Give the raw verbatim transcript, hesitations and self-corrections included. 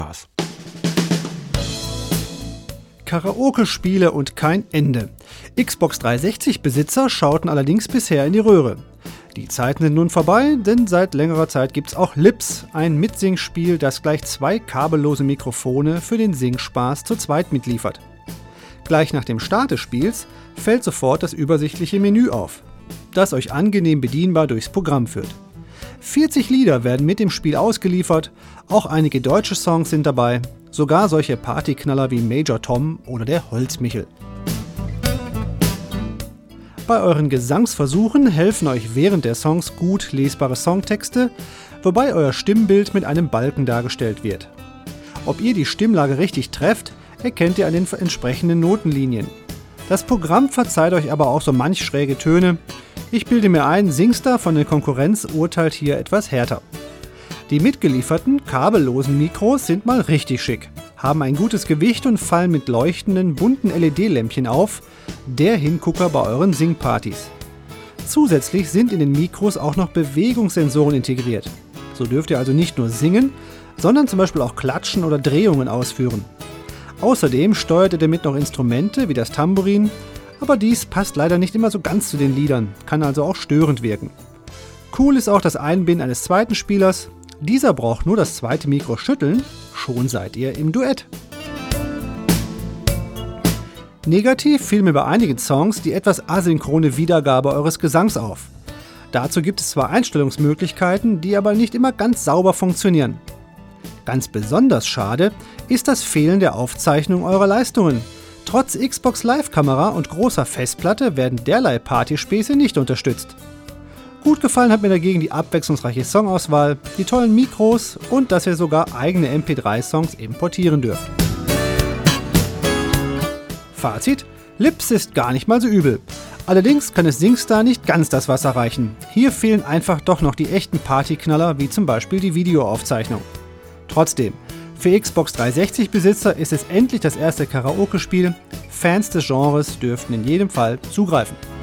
Spaß. Karaoke-Spiele und kein Ende. Xbox dreihundertsechzig-Besitzer schauten allerdings bisher in die Röhre. Die Zeiten sind nun vorbei, denn seit längerer Zeit gibt's auch Lips, ein Mitsingspiel, das gleich zwei kabellose Mikrofone für den Singspaß zu zweit mitliefert. Gleich nach dem Start des Spiels fällt sofort das übersichtliche Menü auf, das euch angenehm bedienbar durchs Programm führt. vierzig Lieder werden mit dem Spiel ausgeliefert, auch einige deutsche Songs sind dabei, sogar solche Partyknaller wie Major Tom oder der Holzmichel. Bei euren Gesangsversuchen helfen euch während der Songs gut lesbare Songtexte, wobei euer Stimmbild mit einem Balken dargestellt wird. Ob ihr die Stimmlage richtig trefft, erkennt ihr an den entsprechenden Notenlinien. Das Programm verzeiht euch aber auch so manch schräge Töne. Ich bilde mir ein, Singstar von der Konkurrenz urteilt hier etwas härter. Die mitgelieferten, kabellosen Mikros sind mal richtig schick, haben ein gutes Gewicht und fallen mit leuchtenden, bunten L E D-Lämpchen auf, der Hingucker bei euren Singpartys. Zusätzlich sind in den Mikros auch noch Bewegungssensoren integriert. So dürft ihr also nicht nur singen, sondern zum Beispiel auch klatschen oder Drehungen ausführen. Außerdem steuert ihr damit noch Instrumente wie das Tambourin, aber dies passt leider nicht immer so ganz zu den Liedern, kann also auch störend wirken. Cool ist auch das Einbinden eines zweiten Spielers. Dieser braucht nur das zweite Mikro schütteln, schon seid ihr im Duett. Negativ fiel mir bei einigen Songs die etwas asynchrone Wiedergabe eures Gesangs auf. Dazu gibt es zwar Einstellungsmöglichkeiten, die aber nicht immer ganz sauber funktionieren. Ganz besonders schade ist das Fehlen der Aufzeichnung eurer Leistungen. Trotz Xbox Live-Kamera und großer Festplatte werden derlei Partyspäße nicht unterstützt. Gut gefallen hat mir dagegen die abwechslungsreiche Songauswahl, die tollen Mikros und dass ihr sogar eigene M P drei Songs importieren dürft. Fazit: Lips ist gar nicht mal so übel. Allerdings kann es Singstar nicht ganz das Wasser reichen. Hier fehlen einfach doch noch die echten Partyknaller, wie zum Beispiel die Videoaufzeichnung. Trotzdem, für Xbox dreihundertsechzig-Besitzer ist es endlich das erste Karaoke-Spiel. Fans des Genres dürften in jedem Fall zugreifen.